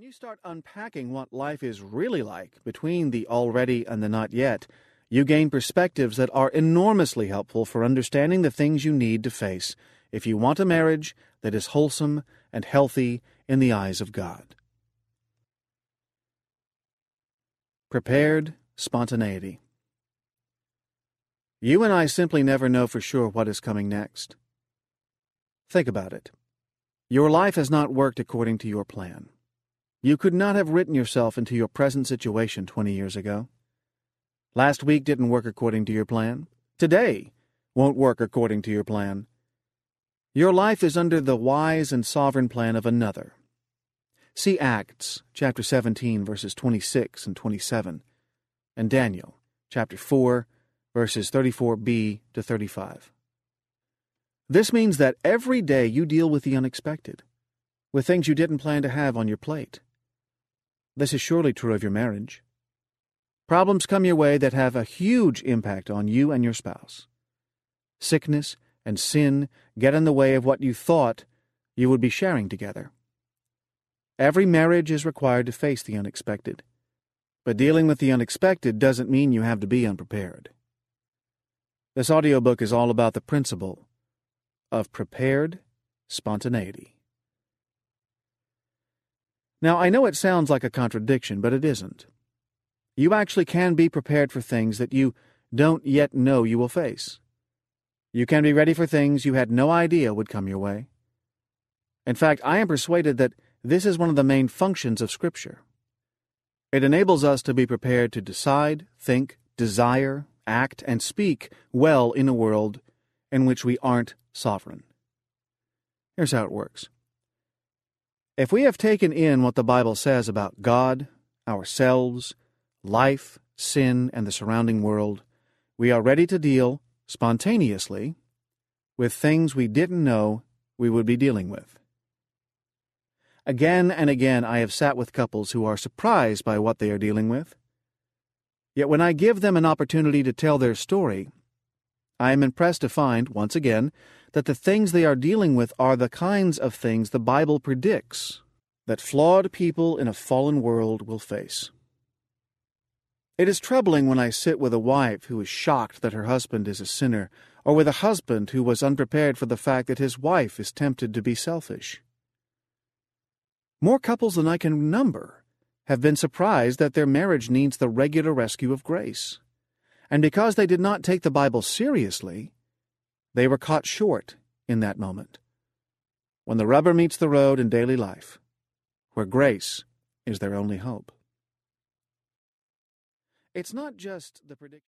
you start unpacking what life is really like between the already and the not yet, you gain perspectives that are enormously helpful for understanding the things you need to face if you want a marriage that is wholesome and healthy in the eyes of God. Prepared spontaneity. You and I simply never know for sure what is coming next. Think about it. Your life has not worked according to your plan. You could not have written yourself into your present situation 20 years ago. Last week didn't work according to your plan. Today won't work according to your plan. Your life is under the wise and sovereign plan of another. See Acts, chapter 17, verses 26 and 27, and Daniel, chapter 4, verses 34b to 35. This means that every day you deal with the unexpected, with things you didn't plan to have on your plate. This is surely true of your marriage. Problems come your way that have a huge impact on you and your spouse. Sickness and sin get in the way of what you thought you would be sharing together. Every marriage is required to face the unexpected, but dealing with the unexpected doesn't mean you have to be unprepared. This audiobook is all about the principle of prepared spontaneity. Now, I know it sounds like a contradiction, but it isn't. You actually can be prepared for things that you don't yet know you will face. You can be ready for things you had no idea would come your way. In fact, I am persuaded that this is one of the main functions of Scripture. It enables us to be prepared to decide, think, desire, act, and speak well in a world in which we aren't sovereign. Here's how it works. If we have taken in what the Bible says about God, ourselves, life, sin, and the surrounding world, we are ready to deal spontaneously with things we didn't know we would be dealing with. Again and again I have sat with couples who are surprised by what they are dealing with. Yet when I give them an opportunity to tell their story, I am impressed to find, once again, that the things they are dealing with are the kinds of things the Bible predicts that flawed people in a fallen world will face. It is troubling when I sit with a wife who is shocked that her husband is a sinner, or with a husband who was unprepared for the fact that his wife is tempted to be selfish. More couples than I can number have been surprised that their marriage needs the regular rescue of grace. And because they did not take the Bible seriously, they were caught short in that moment, when the rubber meets the road in daily life, where grace is their only hope. It's not just the prediction.